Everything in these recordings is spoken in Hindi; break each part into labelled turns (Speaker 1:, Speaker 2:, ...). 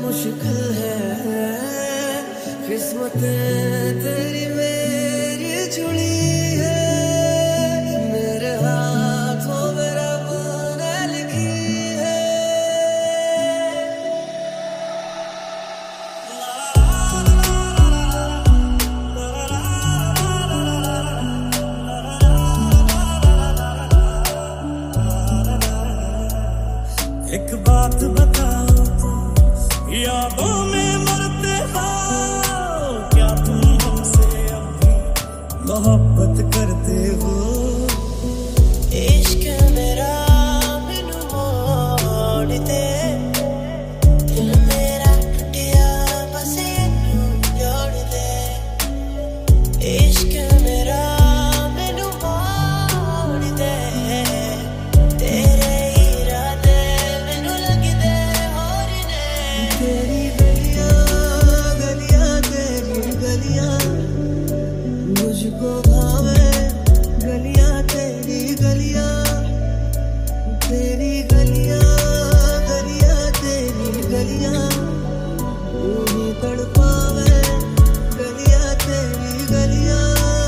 Speaker 1: मुश्किल है, किस्मत तेरी मेरी जुड़ी है, मेरे हाथों में रब ने लिखी है।
Speaker 2: एक बात बताओ, यादों में मरते हो क्या तुम हमसे अब भी मोहब्बत करते हो?
Speaker 1: इश्क मेरा मैनू मोड़ दे, दिल मेरा टूटिया बस इनू जोड़ दे। इश्क मेरा मैनू मोड़ दे, तेरे इरादे मैनू लगदे होर ने। तेरी गलियां गलियां तेरी गलियां मुझको भावे, गलियां तेरी गलियां, तेरी गलियां गलियां तेरी गलियां मुझे तड़पावे, गलियां तेरी गलियां।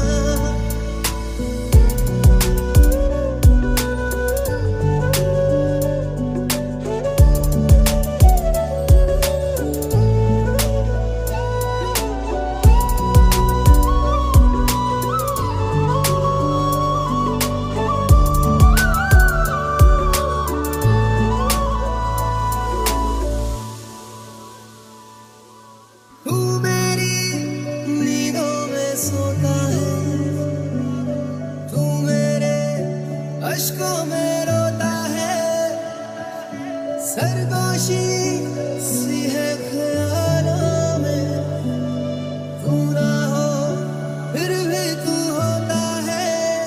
Speaker 1: तू मेरी नींदों में सोता है, तू मेरे अश्कों में रोता है, सरगोशी सी है ख्यालों में, तू ना हो फिर भी तू होता है।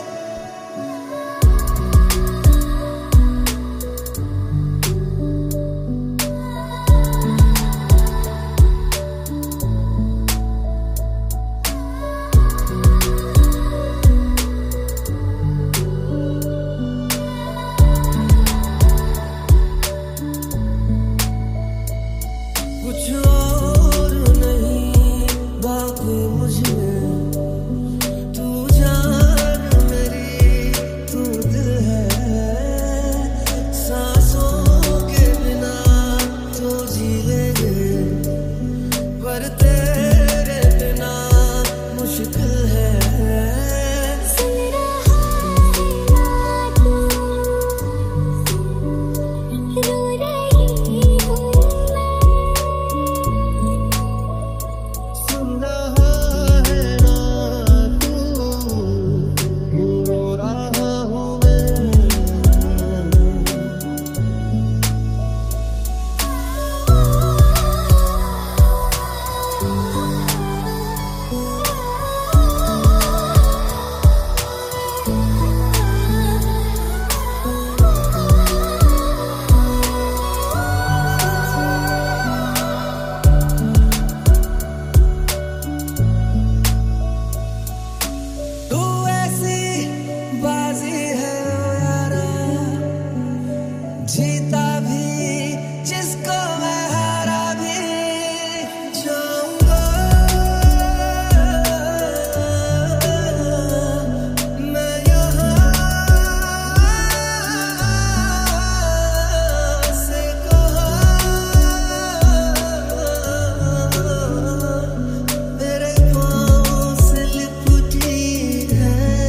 Speaker 1: कुछ और नहीं बाकी मुझमें, तू जान मेरी तू दिल है, सांसों के बिना तो जी लेंगे, पर तेरे बिना मुश्किल है। सुन रहा है ना तू, रो रहा हूँ मैं। तू ऐसी बाजी है ओ यारा, जीता भी जिसको मैं हारा भी जाऊंगा। मैं यहाँ से मेरे पाँव से लिपटी है,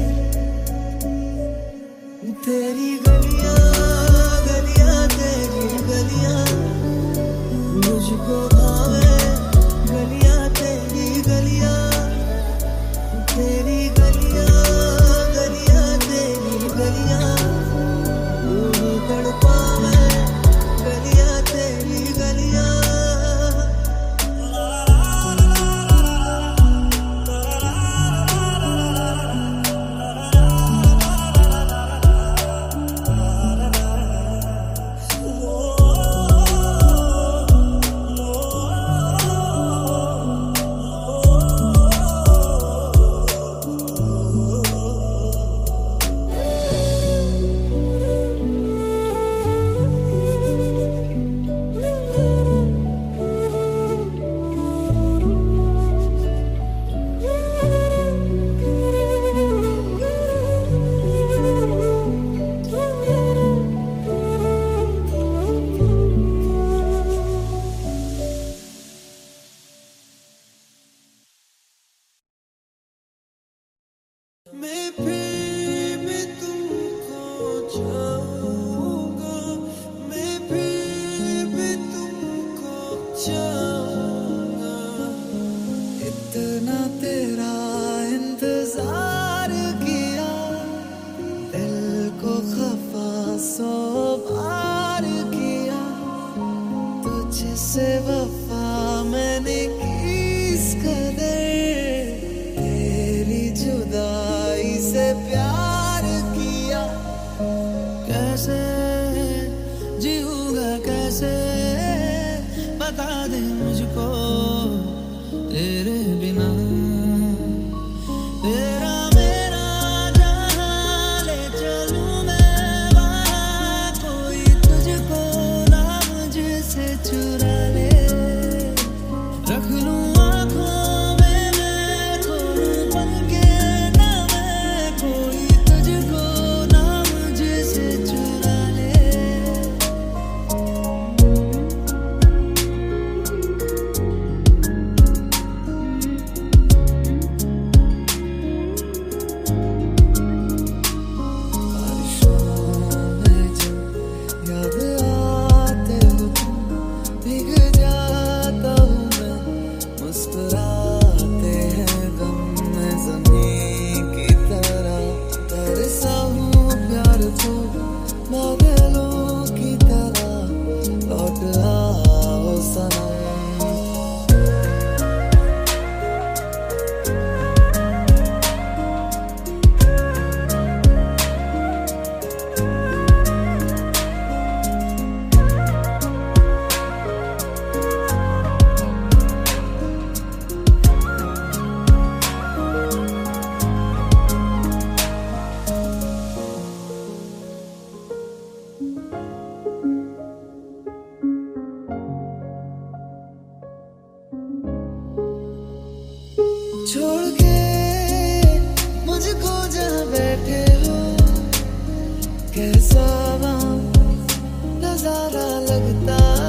Speaker 1: तेरी गलियां गलियां तेरी गलियां मुझको भावे, गलियां तेरी गलियां, तेरी गलियां गलियां तेरी गलियां मुझे तड़पावे, गलियां तेरी गलियां। जाऊंगा। इतना तेरा इंतजार किया, दिल को खफा सौ बार किया, तुझसे वफा मैंने किस कदर, तेरी जुदाई से प्यार किया। कैसे जीऊंगा कैसे, बता दे मुझको तेरे बिना। तेरा मेरा जहां ले चलूं मैं वहां, कोई तुझको ना मुझसे चुरा ले। रख लूं आँखों में मैं, खोलूं पलके ना मैं, कोई तुझको ना मुझसे चुरा ले। मुस्कुराते हैं गम में ज़मीं की तरह, तरसा हूँ प्यार को बादलों की तरह, लौट आओ सनम। छोड़ के मुझको जहाँ बैठे हो, कैसा वहाँ नजारा लगता